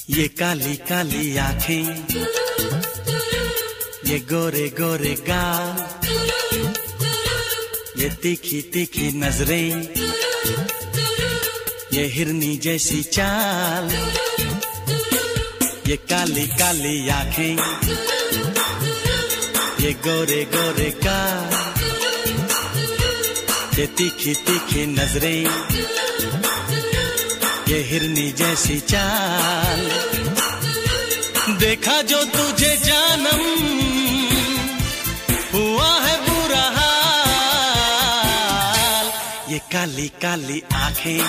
ये काली काली आंखें, ये गोरे गोरे गाल, ये तीखी तीखी नजरें, ये हिरनी जैसी चाल। ये काली काली आंखें, ये गोरे गोरे गाल, ये तीखी तीखी नजरें, ये हिरनी जैसी चाल। देखा जो तुझे जानम, हुआ है बुरा हाल। ये काली काली आंखें,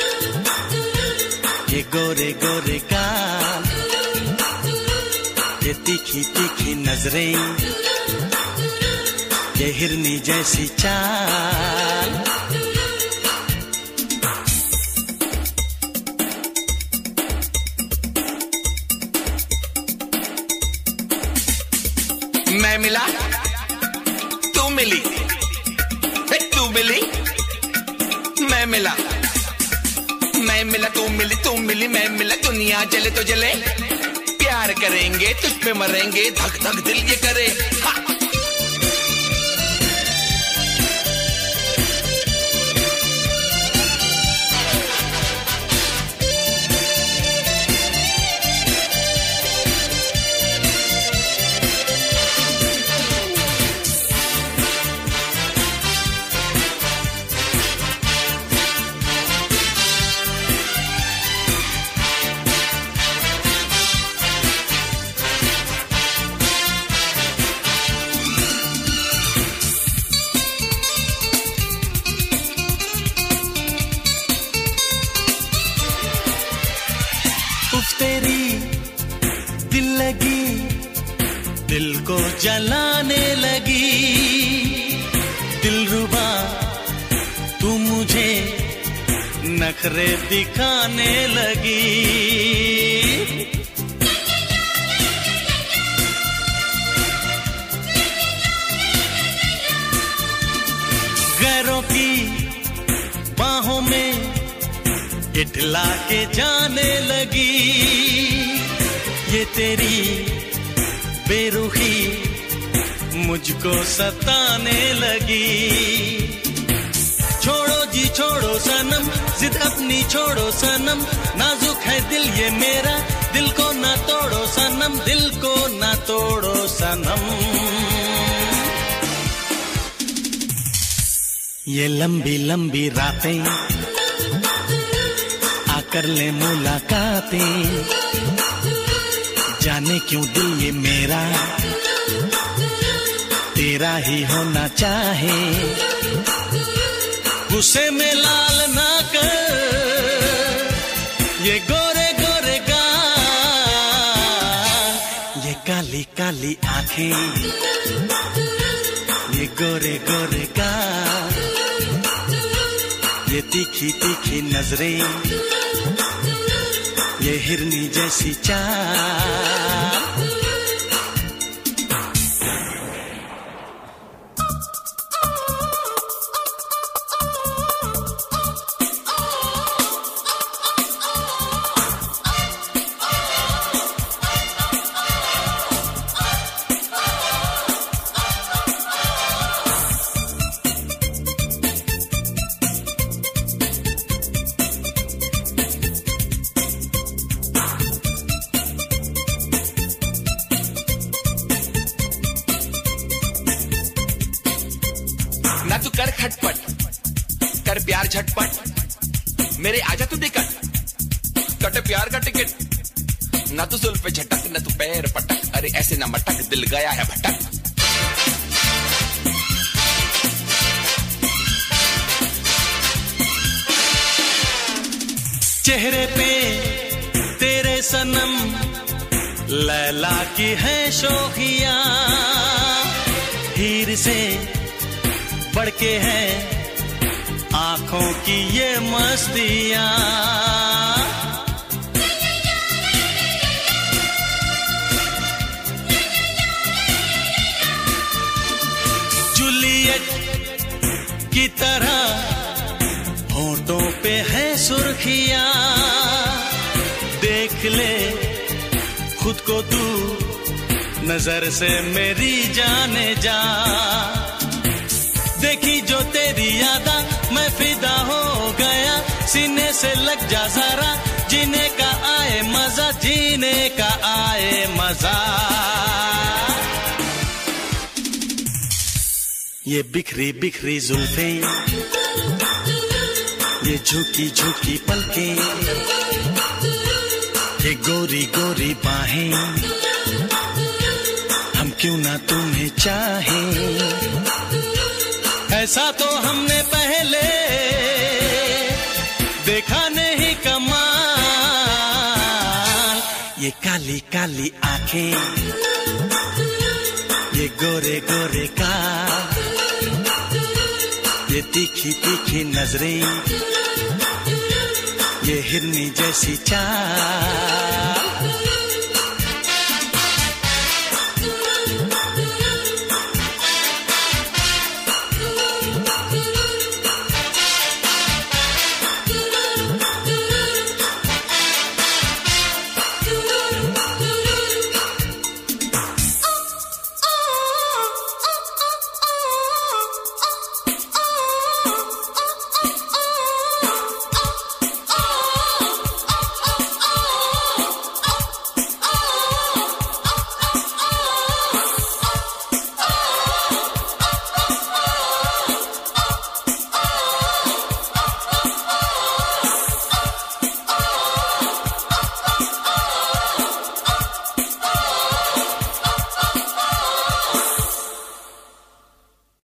ये गोरे गोरे गाल, ये तीखी तीखी नजरें, ये हिरनी जैसी चाल। मैं मिला, तू मिली, तू मिली, मैं मिला, मैं मिला, तू मिली, तू मिली, मैं मिला। दुनिया जले तो जले, प्यार करेंगे तुझ पे मरेंगे, धक धक दिल ये करे। हा। तेरी दिल लगी, दिल को जलाने लगी। दिलरुबा तू मुझे नखरे दिखाने लगी। गैरों की बाहों में इठला के जाने लगी। ये तेरी बेरुखी मुझको सताने लगी। छोड़ो जी छोड़ो सनम, जिद अपनी छोड़ो सनम, नाजुक है दिल ये मेरा, दिल को ना तोड़ो सनम, दिल को ना तोड़ो सनम। ये लंबी लंबी रातें कर ले मुलाकातें, जाने क्यों दिल ये मेरा तेरा ही होना चाहे। गुस्से में लाल ना कर ये गोरे गोरे गाल, ये काली काली आंखें, ये गोरे गोरे गाल, ये तीखी तीखी नजरें, ये हिरनी जैसी चाल। ना तू कर खटपट, कर प्यार झटपट, मेरे आजा तू टिकट, कट प्यार का टिकट। ना तू सुल पे झटक, ना तू पैर पटक, अरे ऐसे ना मटक, दिल गया है भटक। चेहरे पे तेरे सनम लैला की है शोखियां, हीर से बढ़ के है आंखों की ये मस्तियां। जूलियट की तरह होठों पे है सुर्खियां, देख ले खुद को तू नजर से मेरी जाने जा। देखी जो तेरी यादा मैं फिदा हो गया, सीने से लग जा जरा, जीने का आए मजा, जीने का आए मजा। ये बिखरी बिखरी जुल्फे, ये झुकी झुकी पलकें, ये गोरी गोरी बाहें, हम क्यों ना तुम्हें चाहें। ऐसा तो हमने पहले देखा नहीं कमाल। ये काली काली आंखें, ये गोरे गोरे गाल, ये तीखी तीखी नजरें, ये हिरनी जैसी चाल।